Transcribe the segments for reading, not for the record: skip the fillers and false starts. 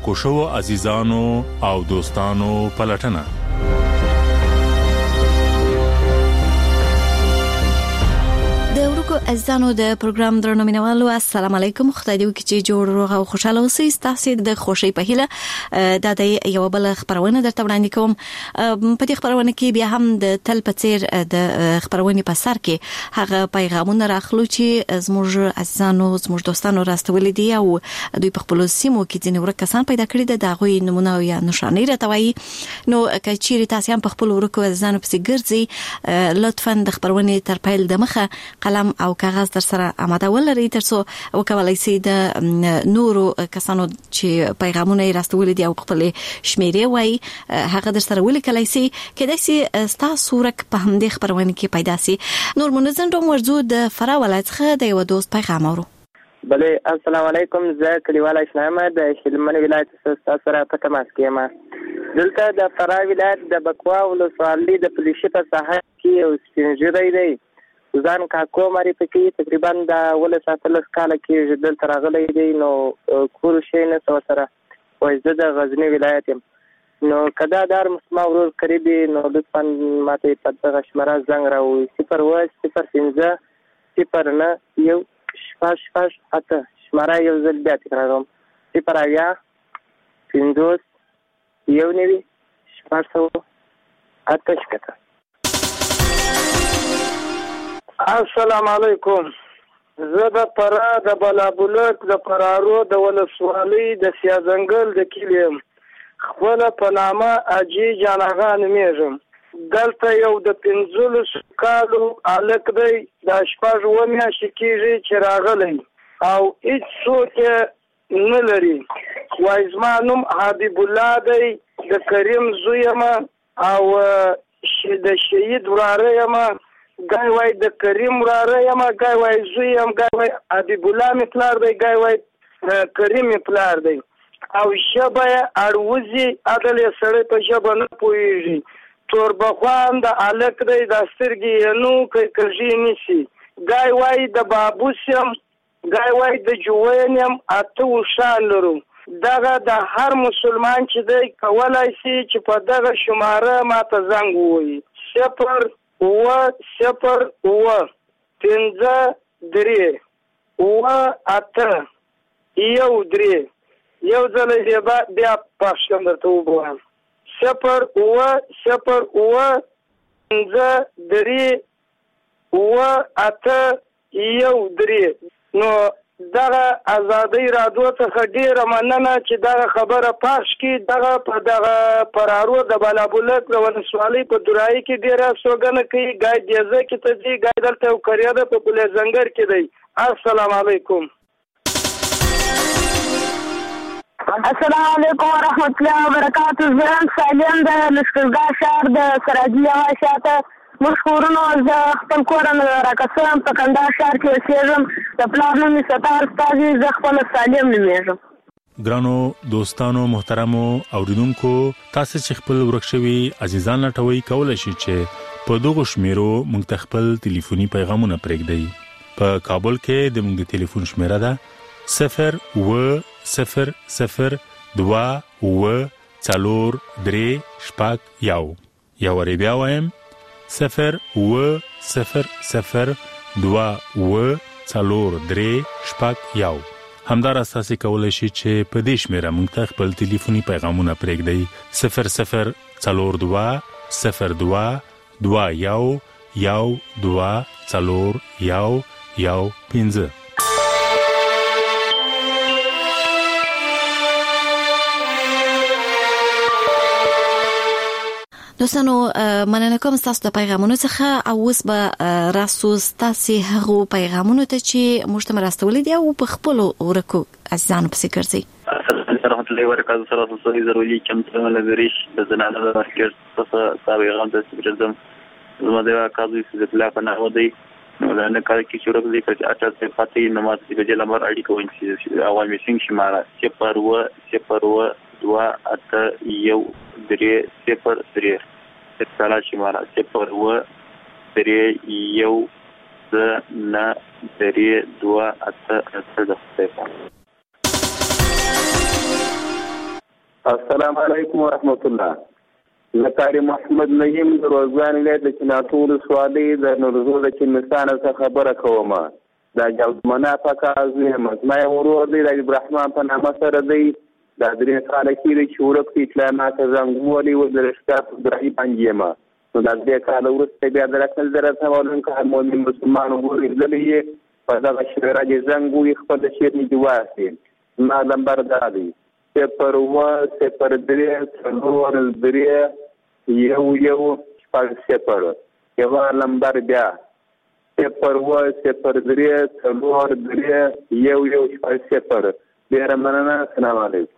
ورکو شو عزیزانو او دوستانو پلټنه. د ورکو عزیزانو د پروګرام درنو مینوالو السلام علیکم. خدای دې وکړي چې جوړ روغ او خوشاله اوسئ. تاسو د خوشي په هیله د دې یو بل خبرونه درته وړاندې کوم. په دې خبرونه کې بیا هم د تل په څیر د خبرونه په سر کې هغه پیغامونه راخلو چې زموږ عزیزانو زموږ دوستانو راستولي دي او دوی په خپل سیمو کې ځینې ورک کسان پیدا کړي د هغوی نمونه یا نشانې راټوي. نو کچېری تاسو هم په خپل ورکو عزیزانو پسې ګرځي لطفا د خبرونه تر پیل د مخه قلم او کاغذ در سره آماده ولرئ ترڅو وکولای شئ د نورو کسانو چې پیغامونه یې راستولي دي او خپل شمیرې وایي هغه در سره ولیکلای شئ کېدای شي ستاسو ورک په همدې خبرونه کې پیدا شي. نور منظم دوم ورزو د فراه ولایت څخه د یو دوست پیغام اورو. بله السلام علیکم. زه کلیواله شنامه د شلمن ولایت څخه سره په تماس کې یم. دلته د فراه ولایت د بکوا ولسوالۍ د پولیسي په ساحه کې یو سپینږیری دی ځان کاکو مری پکې تقریبا د 17 کال کې دلته راغلی دی. نو کور شي نه سره وایزه د غزنی ولایت نو کدا دار مسما ورور قریبي نو لطفا ماته په دغه شماره زنګ راوي 01050 0 یو شپاش اته شماره یو ځل بیا تکراروم 0 یو نوي شپاش اته شکته. السلام علیکم. زه د فراه د بلابلک د فرارو د ولسوالۍ د سیازنګل د کلیم خپل په نامه اجي جان آغا نومیږم. دلته یو د 15 کالو الک دی د شپږ و میاشتې کېږي چې راغلی او هیڅ څوک نه لري. وایي زما نوم حبیب الله دی د کریم زوی یم او د شهید وراره یم. گای وای د کریم وراره یم گای وای زوی یم گای وای حبیب الله می پلار دی گای وای کریم می پلار دی او شبه اړوزي عدل سره په شبه نه پويږي. تور بخوان د الک دی د سترګې نو کږي نشي. گای وای د بابوس یم گای وای د جوین یم اته وشان لرو. دغه د هر مسلمان چې دی کولای شي چې په دغه شماره ماته زنګ ووایي 0 0 5 3 8 یو درې یو ځل بیا پښتون درته وګورم 0 0 5 3 8 یو درې. نو دغه ازادي رادیو څخه ډیره مننه چې دغه خبره پاش کی دغه په دغه پرارو د بلابلک د ولسوالۍ په درای کې ډیره سوګنه کوي. ګای دیزه کې ته دی ګای دلته کړیا ده په بل زنګر کې دی. السلام علیکم. السلام علیکم ورحمت الله وبرکاته. زه سالم د لشکرګاه شهر د سراجي شاته مشکورونو زه خپل کورن راکسم په کندهار شهر کې اوسېږم. د پلار نوم یې ستار استازي زه خپل سالم نومېږم. ګرانو دوستانو محترمو اوریدونکو تاسو چې خپل ورک شوي عزیزان لټوي کولای شئ چې په دغه شمیرو موږ ته خپل ټلیفوني پیغامونه پرېږدئ. په کابل کې د موږ ټلیفون شمیره ده 0100243 یا ور بیا وایم 0100243 همدار اساسي کولای شي چې په دې شمیره موږ ته خپل ټلیفوني پیغامونه پرېږدئ 00221224115. دوستانو مننه کوم تاسو د پیغامونو څخه او اوس به راسو تاسو هغه پیغامونو ته چې موږ ته راستولې دي او په خپل ورکو عزیزانو پسې ګرځي. رحمت الله وبرکاته. سره تاسو ضروري کوم څه لګریش د زنانه د مارکیټ څخه پیغام د سپیډزم زما د کاظم عزت الله په نامه دی. نو دا نه کار کې شروع دي چې اټه څه پاتې نماز د جل امر اړي کوي چې اول میسنګ شماره 0 سالا شماره 0 السلام علیکم ورحمت الله. زکاری محمد نعیم د روزګان ولایت د چنارتو ولسوالۍ د نورزو د چنستان څخه خبره کوم. دا جوزمنا پکازي مزما ورور دی د ابراهیم په نامه سره دی. دا درې کاله کېږي چې ورک اطلاعات زنګولي و د رشتات ابراهیم انجیما. نو دا درې کاله وروسته بیا د رسل درته ولن که مؤمن مسلمان ورغلی په دغه شعر د زنګوي خپل شعر نه دی واسي. ما نمبر دا دی 0-3-3 یو شپږ 0 یو نمبر بیا 0-3-3 یو شپږ 0. ډېره مننه. السلام علیکم.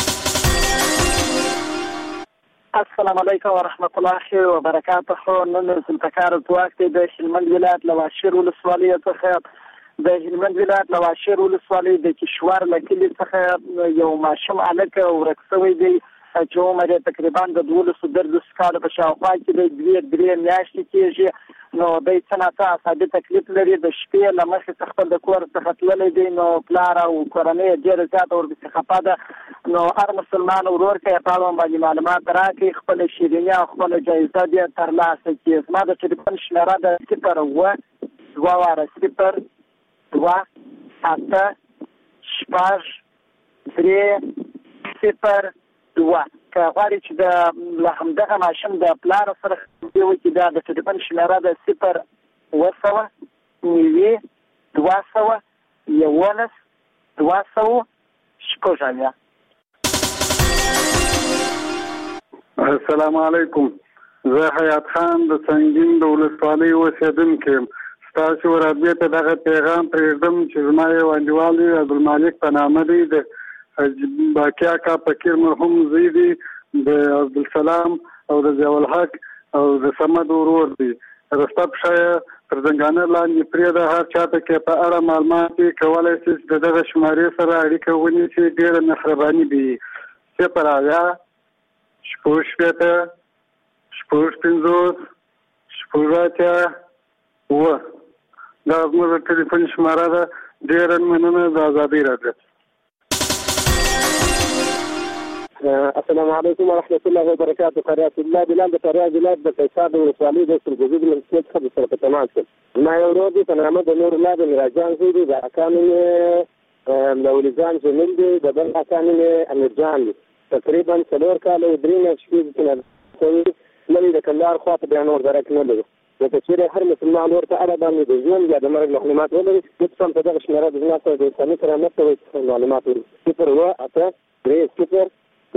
السلام علیکم ورحمت الله وبرکاته. نن سلطکار ځواک د هلمند ولایت لواشر ولسوالۍ څخه د هلمند ولایت لواشر ولسوالۍ د کشور له کلي څخه یو ماشوم هلک ورک شوی دی چې عمر یې تقریبا د 12 کاله په شاوخوا کې د 2 میاشتې کېږي. نو دی څه ناڅه عصبي تکلیف لري. د شپې له مخې خپل د کور څخه تللی دی. نو پلار او کورنۍ ډېره زیاته ورپسې خفه ده. نو هر مسلمان ورور ته یې په اړوند باندې معلومات راکړي، خپله شیریني او خپله جایزه دې ترلاسه کړي. زما د ټلیفون شمېره ده 0-2-8-6-3-0-2. که غواړي چې د همدغه ماشوم د پلار سره خبرې وکړي، دا د ټلیفون شمېره ده 0-9-211-200. السلام علیکم. زه حیات خان د سنگین د ولسوالۍ اوسېدونکی یم. ستاسو رادیو ته دغه پیغام پرېږدم چې زما یو انډیوال دی عبدالمالک په نامه دی، د باقي اکا فقیر مرحوم زوی دی، د عبدالسلام او د ضیاءالحق او د صمد ورور دی. رسته پښه تر زنګانه لاندې پرېږده. هر چاته کې په اړه معلومات یې کولی شي چې د دغه شمارې سره اړیکه ونیسي. ډېره مهرباني به وي. 0-8-6-5-6-8-9 دا زموږ د ټلیفون شماره ده. ډېره مننه. د ازادۍ راډیو. السلام علیکم ورحمت الله وبرکاته. قریات الله بلال د فاریاب ولایت د قیصار د ولسوالۍ د سرګوزي د مسجد څخه سره په تماس شم. زما یو ورور دی په نامه د نور الله د میراجان زوی دی. د اکا نوم یې مولویجان جمیل دی. د بل اکا نوم یې امیرجان دی. تقریبا 4 کاله او 3 میاشتې نوی د کندهار خواته بیا نور درک نه لرو. لکه چېرې هر مسلمان ورته اړه باندې د ژوند یا د مرګ معلومات ولري، لطفا په دغه شمېره د زما سره د انساني کرامت سره معلومات ولري. 0-8-3-0-3-3-4-8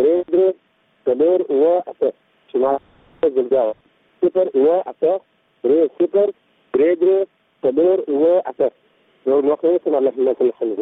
چې ما ځلګاوه 0-8-3-0-3-3-4-8 نور وخت سره الله خلک.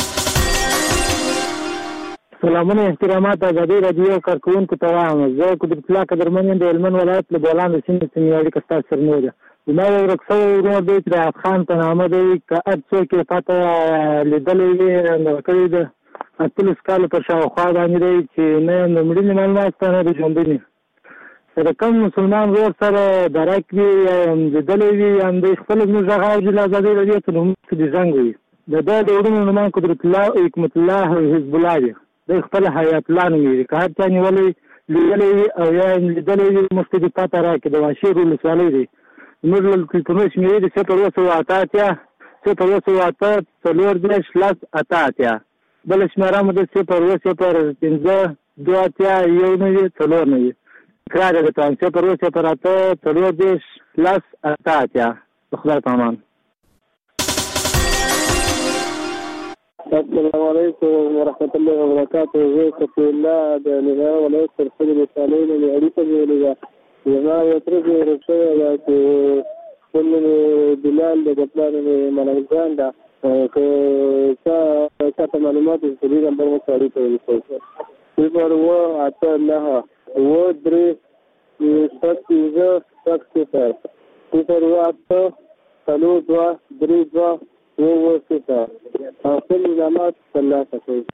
سلامونه احترامات ازادي رادیو کارکونکو ته وایم. زه قدرت الله قدرمن یم د هلمند ولایت له بولان د سیمې اړیکه ستاسو سره نه ده. زما یو ورک شوی ورور دی چې د حیات خان په نامه دی. که هر څوک یې پته لیدلی وي نو کړی د 18 کاله په شاوخوا باندې دی چې نه د مړینې معلومات شته نه د ژوندنې. د کوم مسلمان ورور سره درک وي یا لیدلی وي همدوی خپله زموږ غږ اوري له ازادۍ رادیو ته نو موږ ته دې زنګ وي. د ده د وروڼو نومان قدرت الله حکمت الله او حزب الله دی. د خپل حیات الله نومېږي. که هر چا نیولی لیدلی وي او یا لیدلی وي موږ ته دې پته راکړي. د واشر ولسوالۍ دی. زموږ له ټلیفونونو شمېرې دي 0-8-8-4-8 بله شمېره مو ده 0-0-5-2-1-4. تکرار یې درته وایم 0-0-8-4-8. د خدای په امان. السلام علیکم ورحمت الله وبرکاته. زه صفي الله د ننګرهار ولایت سرخوږ ولسوالۍ نه مې اړیکه نیولې ده. زما یو تره چې ورک شوی ده چې خپل نوم یې بلال دی، د پلار نوم یې ملنګجان ده. که چاته معلومات وي په دې نمبر مو سره اړیکه ونیسئ. 0-8-3-0-6-0-2-3-2 خپل نظامات ترلاسه کړئ.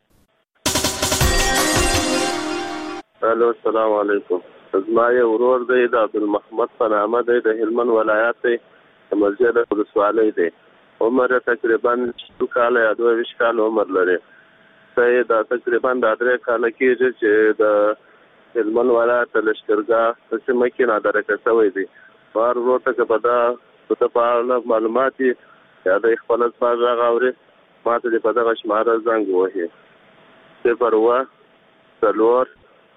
الو السلام علیکم. زما یو ورور دی د عبدالمحمد په نامه دی، د هلمند ولایت دی، د مسجد ولسوالۍ دی. عمر تقریبا 2 کاله یا 22 کاله عمر لري. ته دا تقریبا د 3 کال کېږي چې د هلمند ولایت لښکرګاه په سیمه کې نادرکه شوی دی. بار ورته که په په اړه معلومات یا د خپل ځای راغوري ماته د په دغه شماره زنګ وهي 0 څلور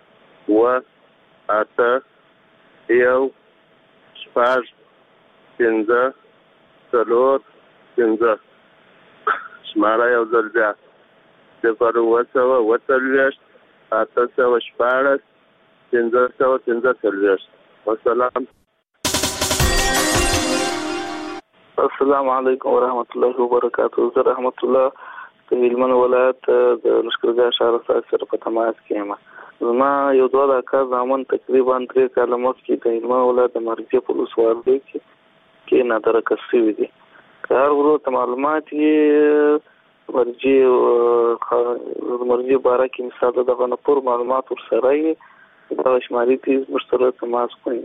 8 1 شپږ 5 څلور 5 شماره یو ځل بیا 0 8 8 5 والسلام. السلام علیکم ورحمت الله وبرکاته. زه رحمت الله د هلمند ولایت د لښکرګاه ښار سره په تماس کې یم. زما یو دوه کال زامن تقریبا 3 کال مخکې د هلمند ولایت د مرګي په ولسوالۍ کې نادرکه شوي دي. که هر ورو ته معلومات یې مرګي باره کې مثال دغه نپور معلومات ورسره یې دغه شماري تیز ورسره تماس کوي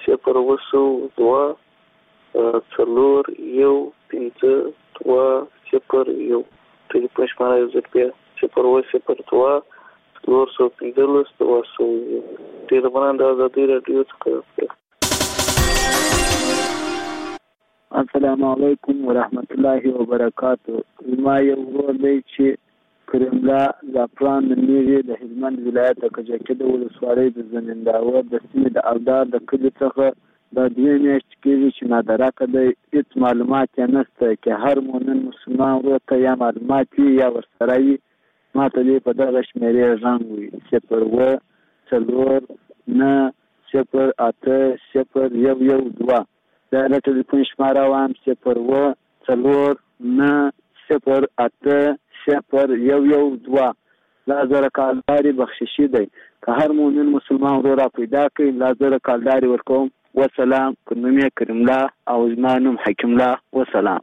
0 څلور 1 5 2 0 1 ټلیفون شماره یو ځل بیا 0 2 315 ډېره مننه د ازادي راډیو څخه. السلام علیکم ورحمت الله وبرکاته. زما یو ورور دی چې کرملا زعفران نومیږي د هلمند ولایت د کجکي د ولسوالۍ د زمینداور د سیمې د اودار د کلي څخه دا 2 میاشتې کېږي چې نادرکه دی. هېڅ معلومات یې نشته چې هر مؤمن مسلمان ورور ته یا معلومات وي یا ورسره وي ما ته دې په دغه شمېرې زنګ وي 0 څلور 9 0 8 0 1 1 2. دا د ټلیفون شماره وایم 0 څلور 9 0 8 0 1 1 2. لا زره کالداري بخششي دی. که هر مؤمن مسلمان ورور را پیدا کړي لا زره کالداري ورکوم. وسلام. نوم یې کریم الله او زما نوم حکیم الله. وسلام.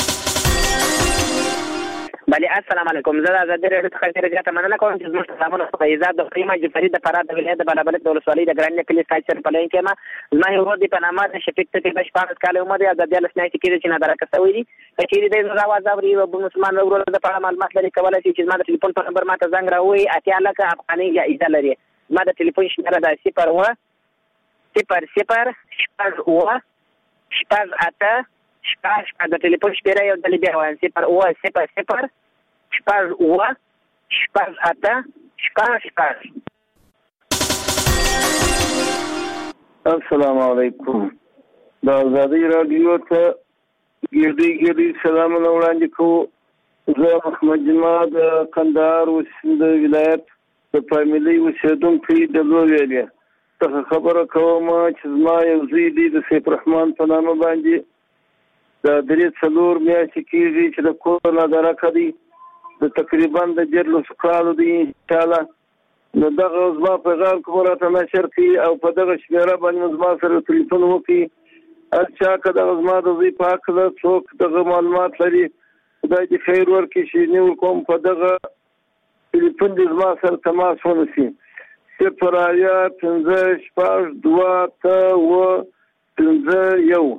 بله السلام علیکم. زه د ازادي راډیو څخه ډېره زیاته مننه کوم چې زموږ سلامونه په ایزاد د قیمه جعفري د فراه د ولایت د بالابلد د ولسوالۍ د ګرانۍ کلي سایسر په لین کې ما زما یو ورور دی په نامه د شفیق تقي 14 کاله عمر دی. د 14 میاشتې کېږي چې نادرکه شوی دی. که چېرې دی زما اواز اوري او بل مسلمان ورور د په اړه معلومات لري کولی شي چې زما د ټلیفون په نمبر ماته زنګ راووهي 80 لکه افغانۍ جایزه لري. زما د ټلیفون شمېره ده 0 0 0 شپږ 8 شپږ د ټلیفون شمېره یو ځل بیا وایم 0 0 0 شپږ 8 شپږ. السلام علیکم. د ازادي راډیو ته ګردي سلامونه وړاندې کوو. زه محمد جمعه د کندهار ولایت د فامیلي اوسېدونکی د لویلې څخه خبره کوم چې زما یو زوی دی د سیف الرحمن په نامه باندې د 3 میاشتې کېږي چې د کور نادرکه دی. د تقریبا د 14 کالو دی انشاءالله. نو دغه زما پیغام کوم راته نشر کړي او په دغه شمېره باندې زما سره ټلیفون وکړي. هر چا که دغه زما د زوی په هکله څوک دغه معلومات لري خدای دې خیر ورکړي چې نیول کوم په دغه ټلیفون دې زما سره تماس ونیسي 0 5 شپږ 2 8 5 1.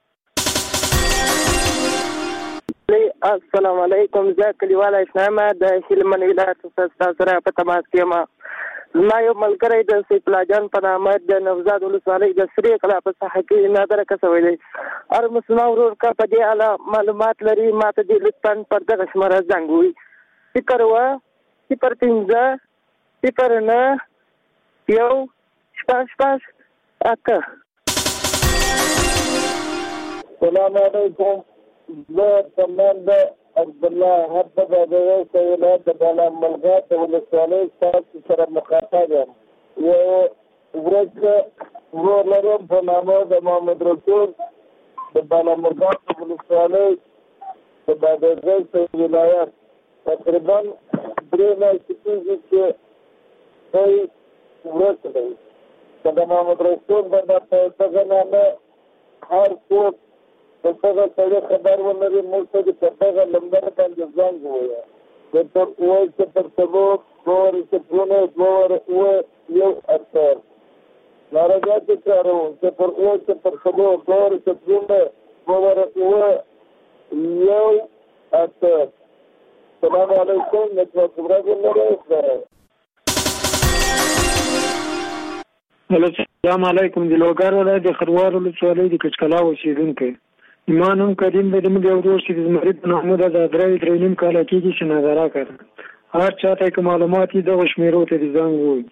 السلام علیکم. زه کلیواله اسلام د هلمند ولایت څخه سره په تماس کې یم. زما یو ملګری د سیف الله جان په نامه د نوزاد ولسوالۍ د سرې کلا په ساحه کې نادرکه شوی دی. هر مسلمان ورور که په دې اړه معلومات لري ما ته دې لطفا پر دغه شماره زنګ ووهي 0 0 5 0 9 1 شپږ 8. السلام علیکم. زه کماند عبدالله حبه د ولایت د بالاملغه د ولسوالۍ ستاسو سره مخاطب یم. یو ورځ ورور لرم په نامه د محمد رسول د بالاملغه د ولسوالۍ د بادغیس ولایت تقریبا 3 میاشتې کېږي چې دی ورځ دی. د محمد رسول په دغه نامه هر څوک د دغه سړي خبر ولري موږ ته د دغه نمبر باندې زنګ ووایه 0 1 8. ناراضه تکراروم 0 1 8. السلام علیکم نتورک ورځ لري. السلام علیکم. د لوګر ولایت د خروار ولسوالۍ د کچکلا اوسیدونکی ایمان هم کریم به د موږ یو دوست چې د زمري په نامه د درې نیم کاله کېږي چې نظاره کړ. هر چاته که معلومات یې دغه شمېرو ته د زنګ ووایي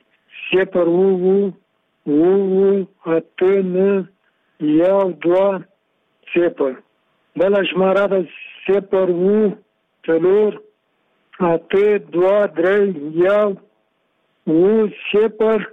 0 بله شماره ده 0 4 8 2 3 1 0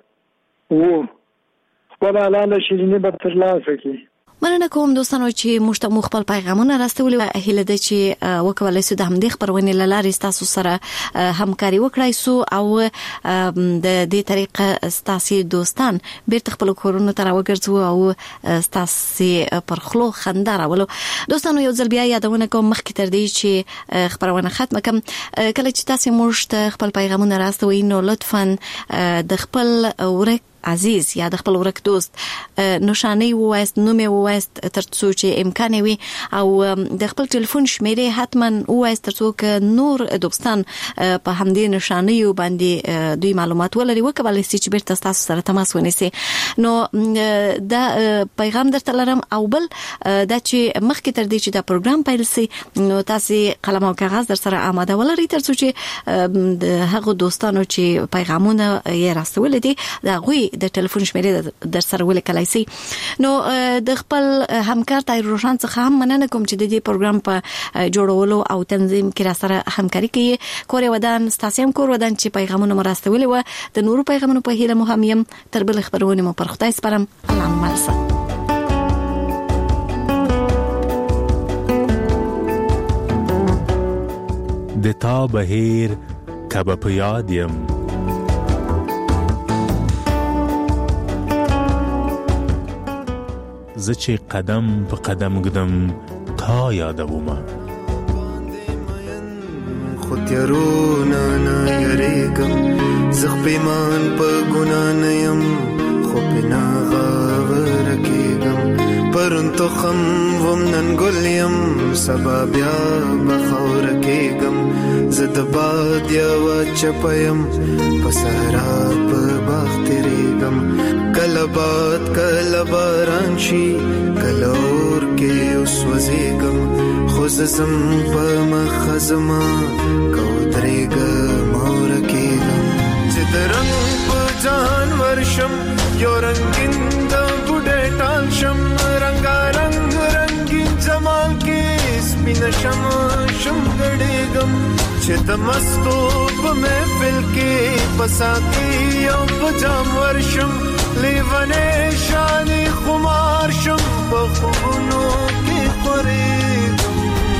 خپل حلاله شیریني به ترلاسه کړي. مننه کوم دوستانو چې موږ ته خپل پیغامونه راستولي. هیله ده چې وکولای سو د همدې خبرونې لارې تاسو سره همکاري وکړای سو او د دې طریقه تاسو دوستان بیرته خپل کورونو ته راوګرځو او تاسو پر خلو خندا راولو. دوستانو یو ځل بیا یادونه کوم مخکې تر دې چې خبرونه ختمه کوم کله چې تاسو موږ ته خپل پیغامونه راستوي نو لطفاً د خپل ورک عزیز یا د خپل ورک دوست نشانه وایست نوم وایست ترڅو چې امکان وي او د خپل ټلیفون شمیرې حتما وایست ترڅو ک نور دوستان په همدې نشانه باندې دوی معلومات ولري وکولای شي چې بیرته تاسو سره تماس ونیسي. نو دا پیغام درته لرم او بل دا چې مخکې تر دې چې دا پروګرام پیل شي نو تاسو قلم او کاغذ در سره آماده ولرئ ترڅو چې د هغه دوستانو چې پیغامونه یې راستول دي دا غوي د ټلیفون شمیرې در سره ولیکلای شي. نو د خپل همکار طاهر روشن څخه هم مننه کوم چې د دې پروګرام په جوړولو او تنظیم کې را سره همکاري کوي. کور ودان ستاسو کور ودان چې پیغامونه مرستولي و د نورو پیغامونو په هیله مهمیم تر بل خبرونه مو پر خدای سپارم. الله مرسته. د تا بهیر کبه په یاد یم زه چې قدم په قدم ګدم تا یادومه خو تیارونه نه یریږم زه پیمان په ګناه نه یم خو پې نه غاوره کېږم پرون تخم وم نن ګل یم سبا بیا به خاوره کېږم زه د باد یوه چپه یم په صحرا په باغ تېرېږم کله باد کله باران شي کله اور کې وسوځېږم خو زه ځم په مخه زما که ودرېږم او رکېږم چې د رنګ په جهان ورشم یو رنګین د بوډۍ ټال شم رنګارنګ رنګین جمال کې سپینه شم ګډېږم چې د مستو په محفل کې په ساقي او په جام ورشم لیونی شانی خمار شم په خوبونو کې خورېږم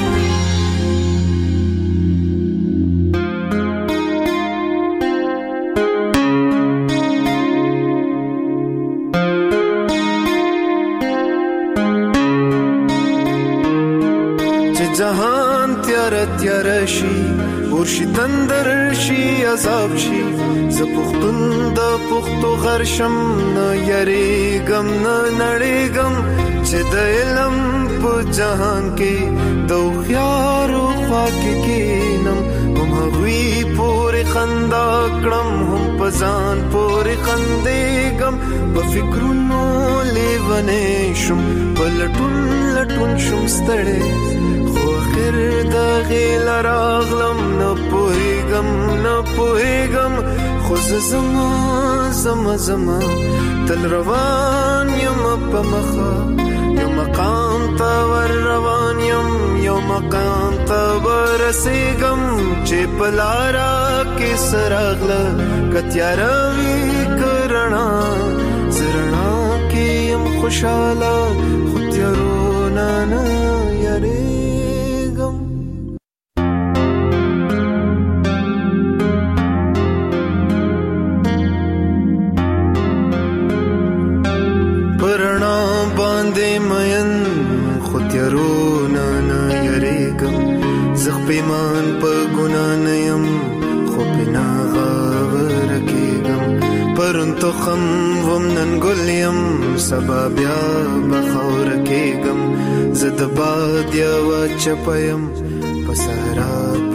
چې جهان تیاره تیاره شي ورشي تندر شي عذاب شي زه پښتون د پښتو غر شم نه یریږم نه نړېږم چې د علم په جهان کې د هوښیارو خوا کې کښېنم هم هغوی پورې خندا کړم هم په ځان پورې خندېږم په فکرونو لیونی شم په لټون شم ستړی خو اخر د غیله راغلم نه پوهېږم خو زه زما تل روان یم په مخه یو مقام ته ور روان یم یو مقام ته ورسېږم چې په لاره کې څه راغله که تیاره وي که رڼا زه رڼا کې یم خوشحاله خو تیارونه نه یریږم پیمان په ګناه نه یم خو پې نه غاوره کېږم پرون تخم وم نن ګل یم سبا بیا به خاوره کېږم زه د باد یوه چپه یم په صحرا